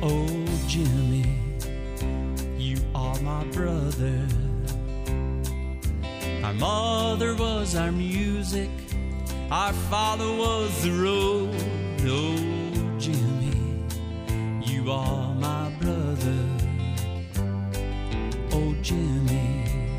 Oh, Jimmy, you are my brother. Our mother was our music, our father was the road. Oh, Jimmy, you are my brother. Oh, Jimmy.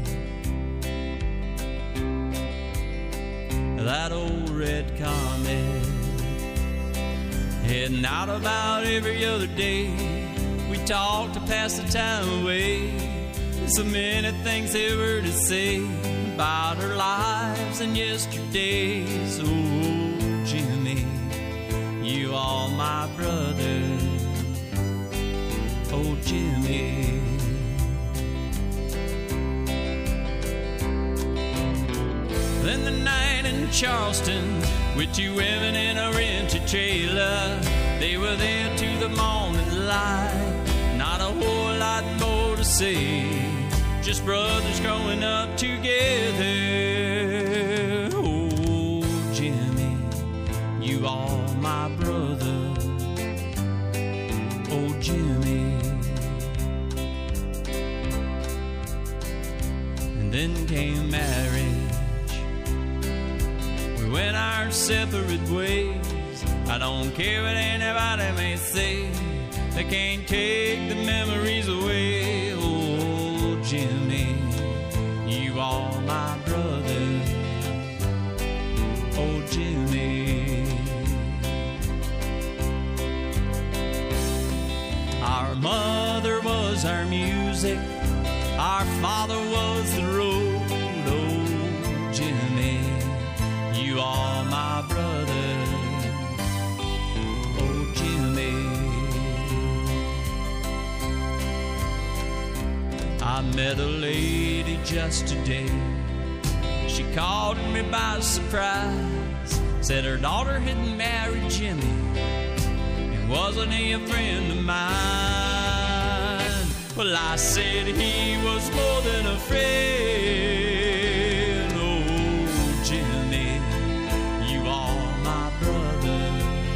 That old red Comet, heading out about every other day. We talked to pass the time away. So many things they were to say about our lives and yesterdays. Oh, Jimmy, you are my brother. Oh, Jimmy. Then the night in Charleston with two women in a rented trailer. They were there to the morning light. Not a whole lot more to say, just brothers growing up together. Oh, Jimmy, you are my brother. Oh, Jimmy. And then came marriage. We went our separate ways. I don't care what anybody may say, they can't take the memories away. Oh, Jimmy, you are my brother. Oh, Jimmy. Our mother was our music, our father was the road. Oh, Jimmy, you are my brother. Oh, Jimmy. I met a lady just today. She called me by surprise, said her daughter had married Jimmy, and wasn't he a friend of mine? Well, I said he was more than a friend. Oh, Jimmy, you are my brother.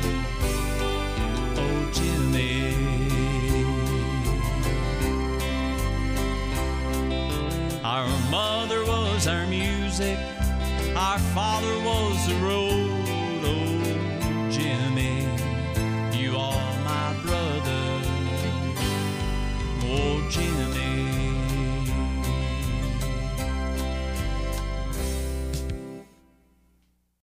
Oh, Jimmy. Our mother was our music, our father was the road.